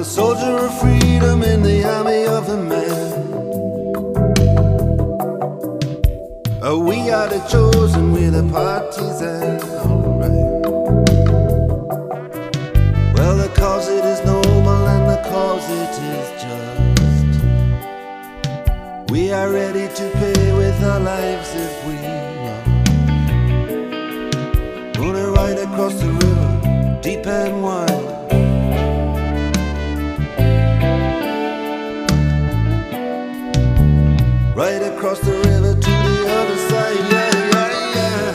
soldier of freedom in the army of the man. Oh, we are the chosen, we're the partisans. Alright. Well, the cause it is noble and the cause it is just. We are ready to pay with our lives if we are. Gonna ride across the river, deep and wide. Right across the river to the other side, yeah, yeah,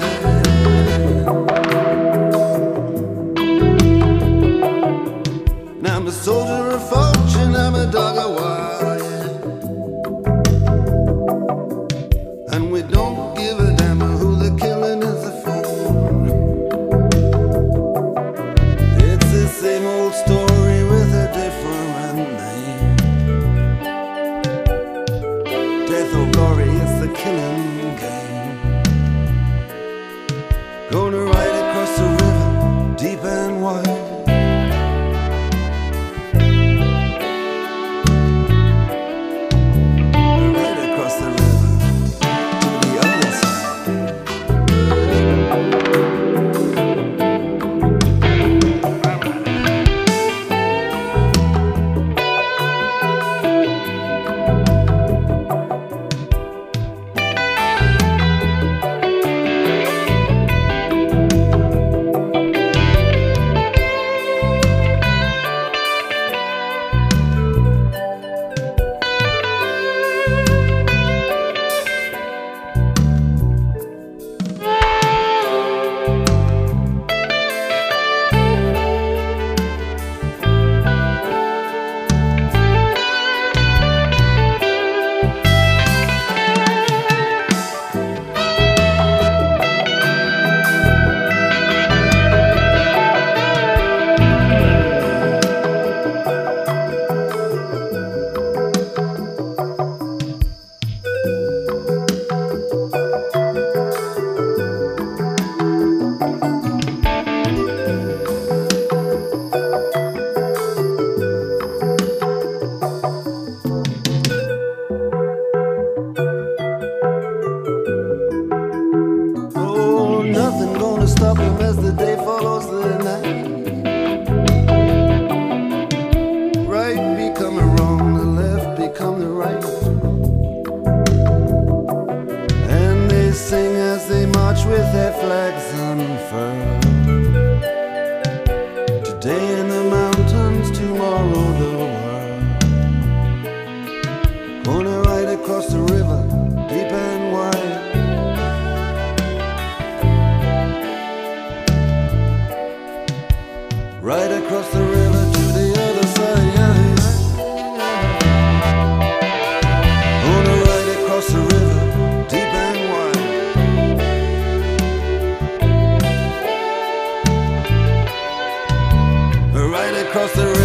yeah. And I'm a soldier of fortune, I'm a dog of war, yeah. And we don't give a damn who the killing is for. It's the same old story with a different name. Death or glory, it's the killing game. Gonna ride across the river, deep and wide. Right across the river, to the other side. Nothing gonna stop him as the day follows the night. Right becoming wrong, the left become the right. And they sing as they march with their flags unfurled. Today in the mountains, tomorrow the world. Gonna ride across the river, deep and wide. Right across the river to the other side, yeah, yeah. Gonna ride across the river, deep and wide. Right across the river.